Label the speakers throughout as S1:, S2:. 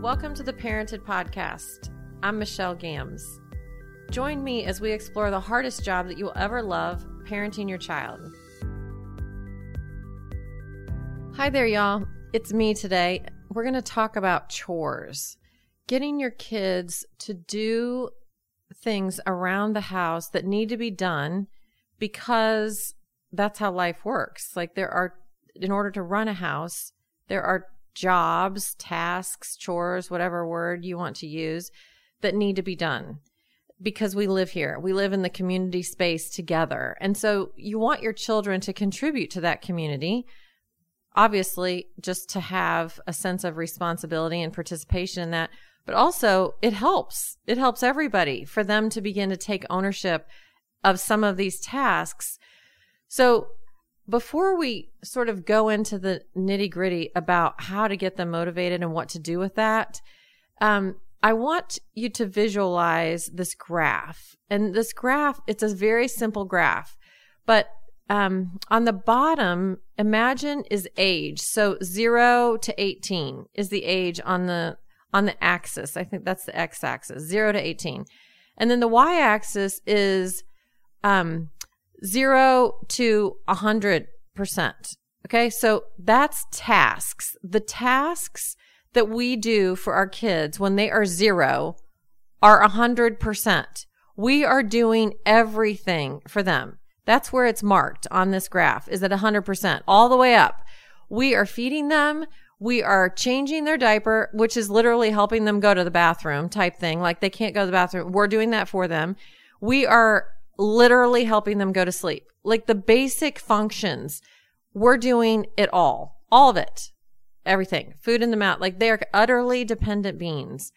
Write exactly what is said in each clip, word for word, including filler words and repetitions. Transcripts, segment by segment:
S1: Welcome to the Parented Podcast. I'm Michelle Gams. Join me as we explore the hardest job that you will ever love, parenting your child. Hi there, y'all. It's me today. We're going to talk about chores. Getting your kids to do things around the house that need to be done because that's how life works. Like there are, in order to run a house, there are jobs, tasks, chores, whatever word you want to use, that need to be done because we live here. We live in the community space together. And so you want your children to contribute to that community, obviously, just to have a sense of responsibility and participation in that. But also it helps. It helps everybody for them to begin to take ownership of some of these tasks. So before we sort of go into the nitty gritty about how to get them motivated and what to do with that, um, I want you to visualize this graph. And this graph, it's a very simple graph, but um, on the bottom, imagine is age. So zero to eighteen is the age on the on the axis. I think that's the x-axis, zero to eighteen. And then the y-axis is um, zero to one hundred percent. Okay, so that's tasks. The tasks that we do for our kids when they are zero are one hundred percent. We are doing everything for them. That's where it's marked on this graph, is at one hundred percent, all the way up. We are feeding them. We are changing their diaper, which is literally helping them go to the bathroom type thing. Like they can't go to the bathroom. We're doing that for them. We are literally helping them go to sleep. Like the basic functions, we're doing it all, all of it, everything, food in the mouth. Like they are utterly dependent beings.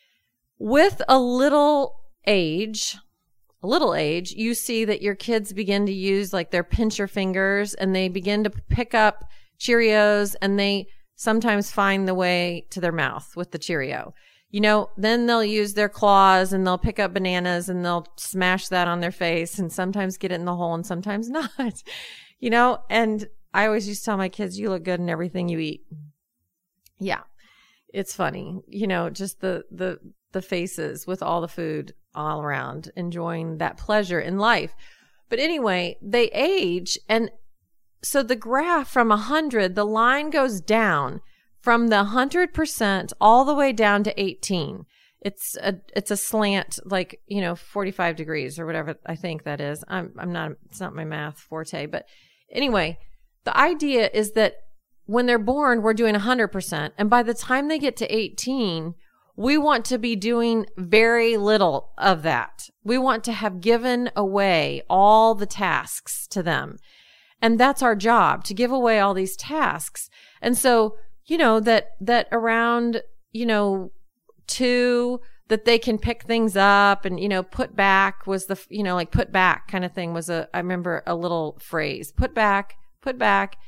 S1: With a little age, a little age, you see that your kids begin to use like their pincher fingers and they begin to pick up Cheerios and they sometimes find the way to their mouth with the Cheerio. You know, then they'll use their claws and they'll pick up bananas and they'll smash that on their face and sometimes get it in the hole and sometimes not, you know, and I always used to tell my kids, you look good in everything you eat. Yeah. It's funny, you know, just the, the, the faces with all the food all around, enjoying that pleasure in life. But anyway, they age. And so the graph from a hundred, the line goes down from the one hundred percent all the way down to eighteen. It's a, it's a slant, like, you know, forty-five degrees or whatever I think that is. I'm, I'm not, it's not my math forte, but anyway, the idea is that when they're born, we're doing one hundred percent. And by the time they get to eighteen, we want to be doing very little of that. We want to have given away all the tasks to them. And that's our job, to give away all these tasks. And so, you know, that, that around, you know, two, that they can pick things up and, you know, put back was the, you know, like put back kind of thing was a, I remember a little phrase, put back, put back.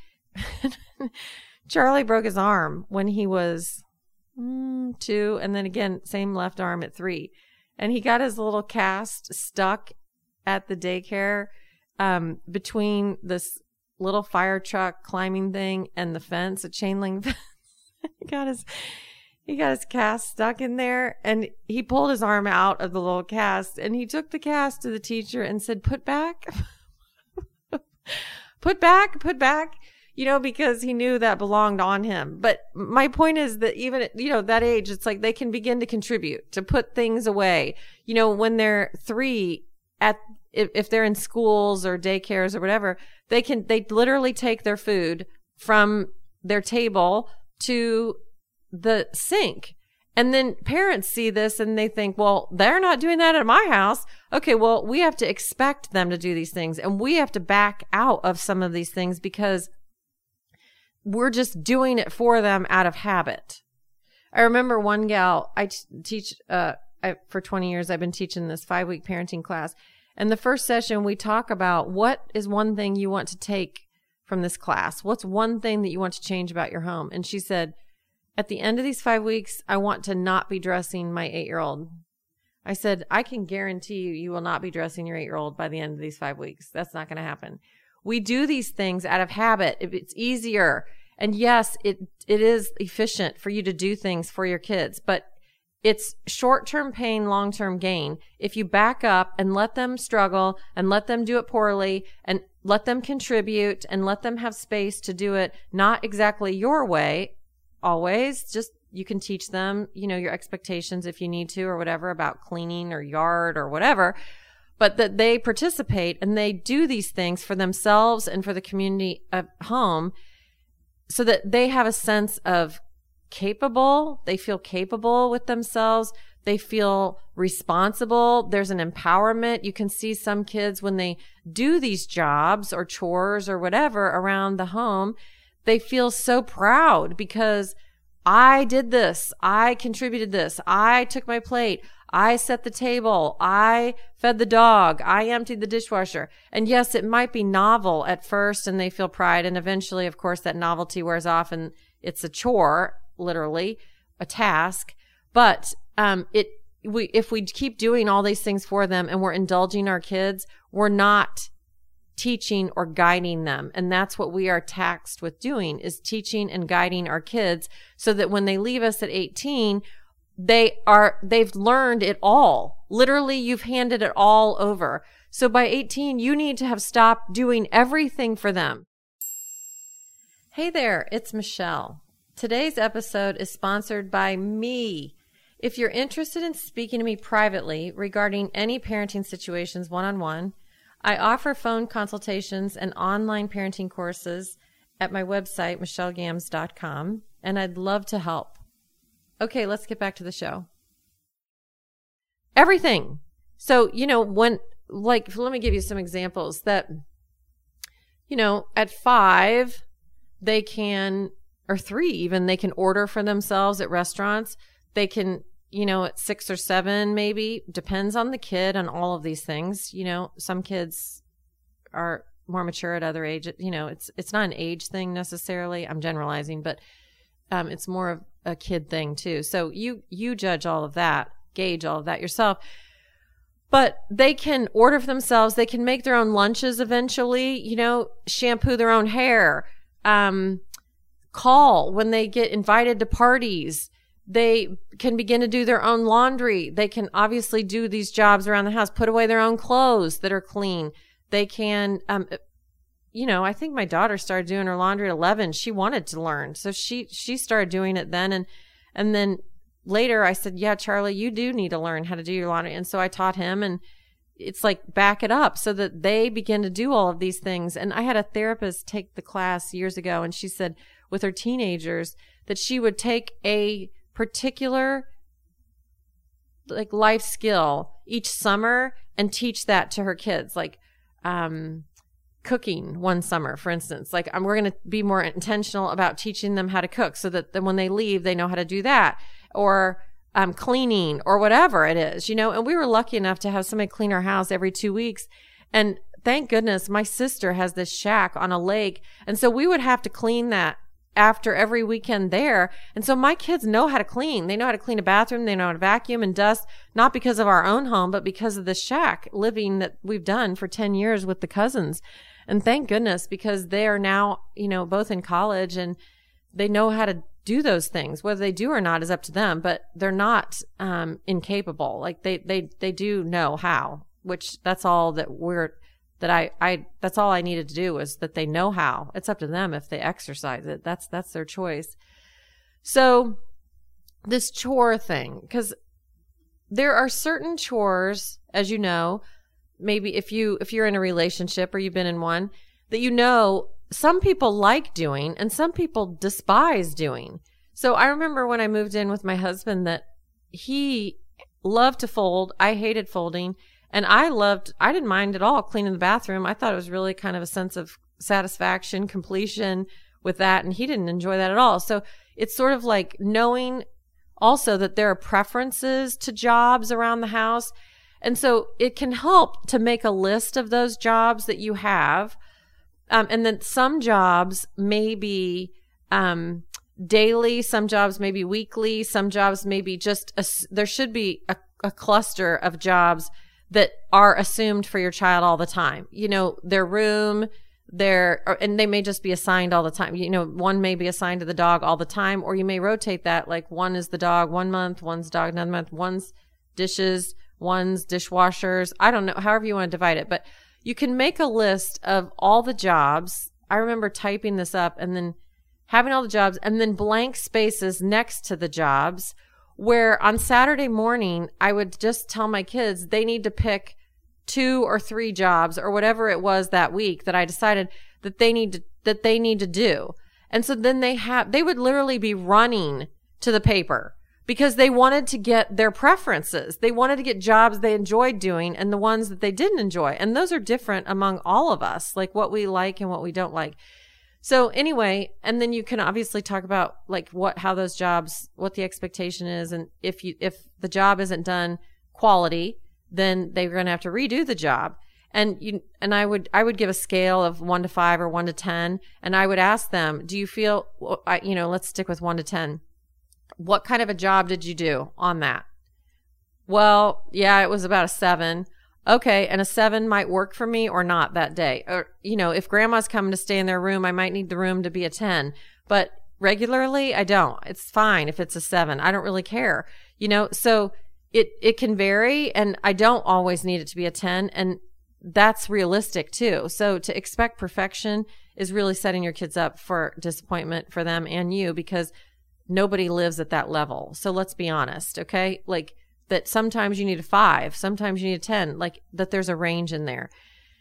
S1: Charlie broke his arm when he was mm, two. And then again, same left arm at three. And he got his little cast stuck at the daycare um, between this little fire truck climbing thing and the fence, a chain link fence. he got his, he got his cast stuck in there and he pulled his arm out of the little cast and he took the cast to the teacher and said, put back, put back, put back, you know, because he knew that belonged on him. But my point is that even at, you know, that age, it's like they can begin to contribute, to put things away. You know, when they're three, at if, if they're in schools or daycares or whatever, they can, they literally take their food from their table to the sink. And then parents see this and they think, well, they're not doing that at my house. Okay, well, we have to expect them to do these things and we have to back out of some of these things because we're just doing it for them out of habit. I remember one gal, I t- teach, uh, I, for twenty years, I've been teaching this five week parenting class. And the first session, we talk about what is one thing you want to take from this class? What's one thing that you want to change about your home? And she said, at the end of these five weeks, I want to not be dressing my eight-year-old. I said, I can guarantee you, you will not be dressing your eight-year-old by the end of these five weeks. That's not going to happen. We do these things out of habit. If it's easier. And yes, it it is efficient for you to do things for your kids, but it's short-term pain, long-term gain. If you back up and let them struggle and let them do it poorly and let them contribute and let them have space to do it not exactly your way, always, just you can teach them, you know, your expectations if you need to or whatever about cleaning or yard or whatever, but that they participate and they do these things for themselves and for the community at home so that they have a sense of capable, they feel capable with themselves, they feel responsible, there's an empowerment. You can see some kids when they do these jobs or chores or whatever around the home, they feel so proud because I did this, I contributed this, I took my plate, I set the table, I fed the dog, I emptied the dishwasher. And yes, it might be novel at first and they feel pride, and eventually, of course, that novelty wears off and it's a chore, literally a task. But um, it we if we keep doing all these things for them and we're indulging our kids, we're not teaching or guiding them. And that's what we are taxed with doing, is teaching and guiding our kids so that when they leave us at eighteen, they are they've learned it all. Literally, you've handed it all over. So by eighteen, you need to have stopped doing everything for them. Hey there, it's Michelle. Today's episode is sponsored by me. If you're interested in speaking to me privately regarding any parenting situations one-on-one, I offer phone consultations and online parenting courses at my website, michelle gams dot com, and I'd love to help. Okay, let's get back to the show. Everything. So, you know, when, like, let me give you some examples that, you know, at five, they can, or three even, they can order for themselves at restaurants. They can, you know, at six or seven, maybe, depends on the kid, on all of these things. You know, some kids are more mature at other age. You know, it's it's not an age thing necessarily. I'm generalizing, but um, it's more of a kid thing too. So you you judge all of that, gauge all of that yourself. But they can order for themselves. They can make their own lunches eventually. You know, shampoo their own hair. Um, call when they get invited to parties. They can begin to do their own laundry. They can obviously do these jobs around the house, put away their own clothes that are clean. They can, um, you know, I think my daughter started doing her laundry at eleven. She wanted to learn. So she, she started doing it then. And, and then later I said, yeah, Charlie, you do need to learn how to do your laundry. And so I taught him, and it's like back it up so that they begin to do all of these things. And I had a therapist take the class years ago, and she said with her teenagers that she would take a particular like life skill each summer and teach that to her kids, like um, cooking one summer, for instance. Like um, we're going to be more intentional about teaching them how to cook so that then when they leave, they know how to do that, or um, cleaning or whatever it is, you know. And we were lucky enough to have somebody clean our house every two weeks. And thank goodness my sister has this shack on a lake. And so we would have to clean that after every weekend there. And so my kids know how to clean. They know how to clean a bathroom. They know how to vacuum and dust, not because of our own home, but because of the shack living that we've done for ten years with the cousins. And thank goodness, because they are now, you know, both in college and they know how to do those things. Whether they do or not is up to them, but they're not um, incapable. Like they, they, they do know how, which that's all that we're, that I, I, that's all I needed to do was that they know how. It's up to them if they exercise it. That's, that's their choice. So this chore thing, because there are certain chores, as you know, maybe if you, if you're in a relationship or you've been in one, that you know some people like doing and some people despise doing. So I remember when I moved in with my husband that he loved to fold. I hated folding. And I loved, I didn't mind at all cleaning the bathroom. I thought it was really kind of a sense of satisfaction, completion with that. And he didn't enjoy that at all. So it's sort of like knowing also that there are preferences to jobs around the house. And so it can help to make a list of those jobs that you have. Um, and then some jobs may be um, daily, some jobs may be weekly, some jobs may be just, a, there should be a, a cluster of jobs that are assumed for your child all the time. You know, their room, they're, or, and they may just be assigned all the time. You know, one may be assigned to the dog all the time, or you may rotate that. Like one is the dog one month, one's dog another month, one's dishes, one's dishwashers. I don't know, however you want to divide it, but you can make a list of all the jobs. I remember typing this up and then having all the jobs and then blank spaces next to the jobs, where on Saturday morning, I would just tell my kids they need to pick two or three jobs or whatever it was that week that I decided that they need to, that they need to do. And so then they have, they would literally be running to the paper because they wanted to get their preferences. They wanted to get jobs they enjoyed doing and the ones that they didn't enjoy. And those are different among all of us, like what we like and what we don't like. So anyway, and then you can obviously talk about like what, how those jobs, what the expectation is. And if you, if the job isn't done quality, then they're going to have to redo the job. And you, and I would, I would give a scale of one to five or one to ten. And I would ask them, do you feel, you know, let's stick with one to ten. What kind of a job did you do on that? Well, yeah, it was about a seven. Okay. And a seven might work for me or not that day. Or, you know, if grandma's coming to stay in their room, I might need the room to be a ten, but regularly I don't. It's fine if it's a seven. I don't really care, you know, so it, it can vary and I don't always need it to be a ten, and that's realistic too. So to expect perfection is really setting your kids up for disappointment for them and you, because nobody lives at that level. So let's be honest, okay? Like that sometimes you need a five, sometimes you need a ten, like that there's a range in there.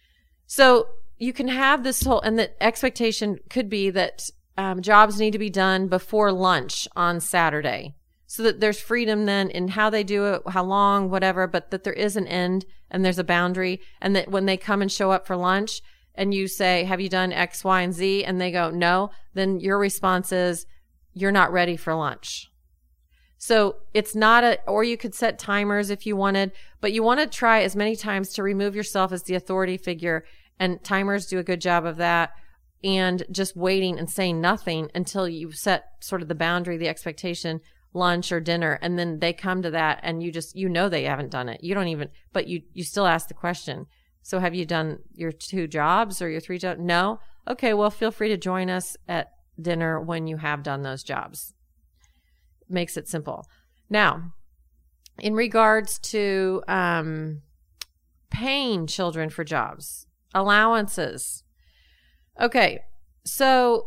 S1: So you can have this whole, and the expectation could be that um, jobs need to be done before lunch on Saturday so that there's freedom then in how they do it, how long, whatever, but that there is an end and there's a boundary, and that when they come and show up for lunch and you say, have you done X, Y, and Z? And they go, no, then your response is, you're not ready for lunch. So it's not a, or you could set timers if you wanted, but you want to try as many times to remove yourself as the authority figure, and timers do a good job of that, and just waiting and saying nothing until you set sort of the boundary, the expectation, lunch or dinner, and then they come to that and you just, you know, they haven't done it. You don't even, but you, you still ask the question. So have you done your two jobs or your three jobs? No? Okay, well, feel free to join us at dinner when you have done those jobs. Makes it simple. Now, in regards to um, paying children for jobs, allowances. Okay, so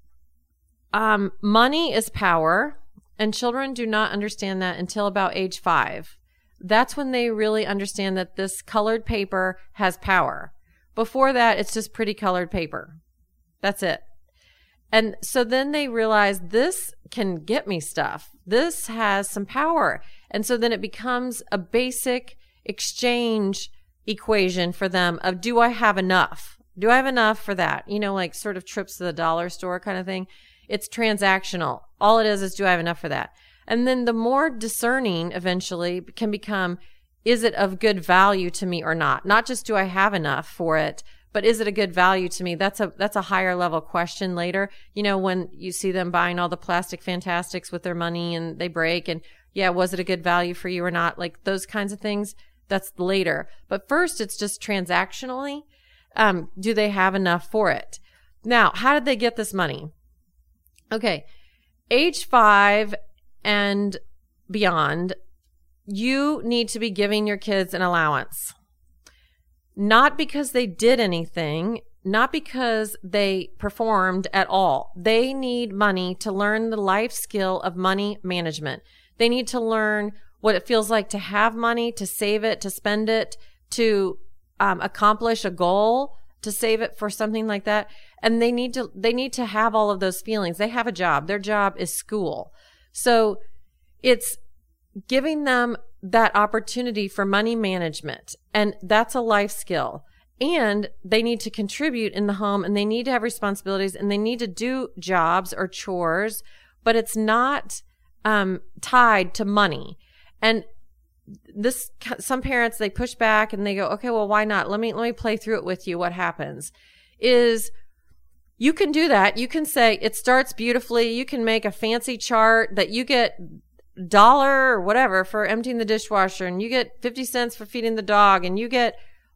S1: um, money is power, and children do not understand that until about age five. That's when they really understand that this colored paper has power. Before that, it's just pretty colored paper. That's it. And so then they realize this can get me stuff. This has some power. And so then it becomes a basic exchange equation for them of, do I have enough? Do I have enough for that? You know, like sort of trips to the dollar store kind of thing. It's transactional. All it is is, do I have enough for that? And then the more discerning eventually can become, is it of good value to me or not? Not just do I have enough for it, but is it a good value to me? That's a, that's a higher level question later. You know, when you see them buying all the plastic fantastics with their money and they break, and yeah, was it a good value for you or not? Like those kinds of things, that's later. But first, it's just transactionally, um, do they have enough for it? Now, how did they get this money? Okay. Age five and beyond, you need to be giving your kids an allowance. Not because they did anything, not because they performed at all. They need money to learn the life skill of money management. They need to learn what it feels like to have money, to save it, to spend it, to um, accomplish a goal, to save it for something like that. And they need to, they need to have all of those feelings. They have a job. Their job is school. So it's giving them that opportunity for money management. And that's a life skill. And they need to contribute in the home, and they need to have responsibilities, and they need to do jobs or chores, but it's not um, tied to money. And this, some parents, they push back and they go, okay, well, why not? Let me, let me play through it with you. What happens is, you can do that. You can say it starts beautifully. You can make a fancy chart that you get dollar or whatever for emptying the dishwasher, and you get fifty cents for feeding the dog, and you get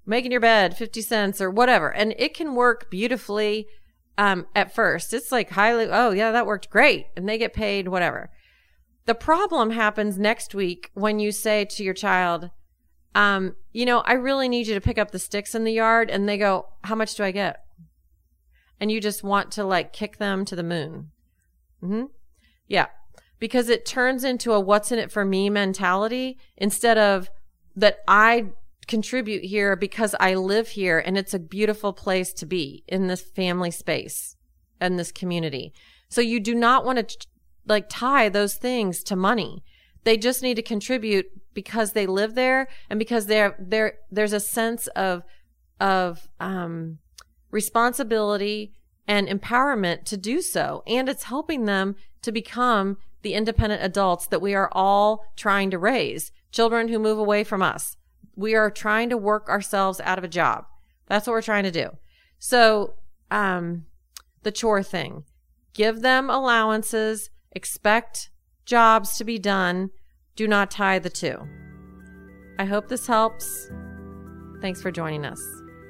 S1: making your bed, fifty cents or whatever. And it can work beautifully um, at first. It's like highly, oh, yeah, that worked great. And they get paid, whatever. The problem happens next week when you say to your child, um, you know, I really need you to pick up the sticks in the yard. And they go, how much do I get? And you just want to like kick them to the moon. Mm-hmm. Yeah. Because it turns into a what's in it for me mentality instead of that I contribute here because I live here and it's a beautiful place to be in this family space and this community. So you do not want to like tie those things to money. They just need to contribute because they live there and because they're there. There's a sense of of um, responsibility and empowerment to do so, and it's helping them to become the independent adults that we are all trying to raise. Children who move away from us. We are trying to work ourselves out of a job. That's what we're trying to do. So, um, the chore thing. Give them allowances. Expect jobs to be done. Do not tie the two. I hope this helps. Thanks for joining us.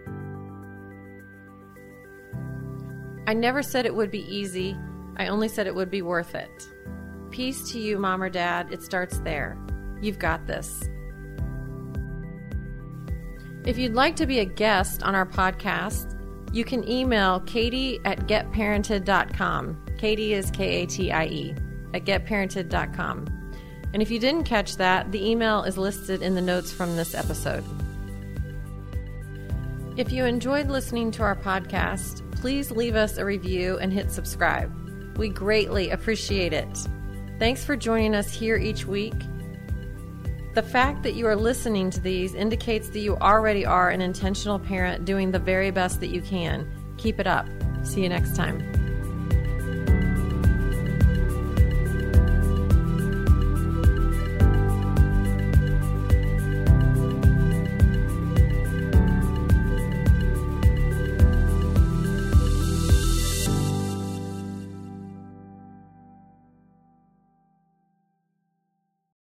S1: I never said it would be easy. I only said it would be worth it. Peace to you, Mom or Dad. It starts there. You've got this. If you'd like to be a guest on our podcast, you can email Katie at get parented dot com. Katie is K A T I E at get parented dot com. And if you didn't catch that, the email is listed in the notes from this episode. If you enjoyed listening to our podcast, please leave us a review and hit subscribe. We greatly appreciate it. Thanks for joining us here each week. The fact that you are listening to these indicates that you already are an intentional parent doing the very best that you can. Keep it up. See you next time.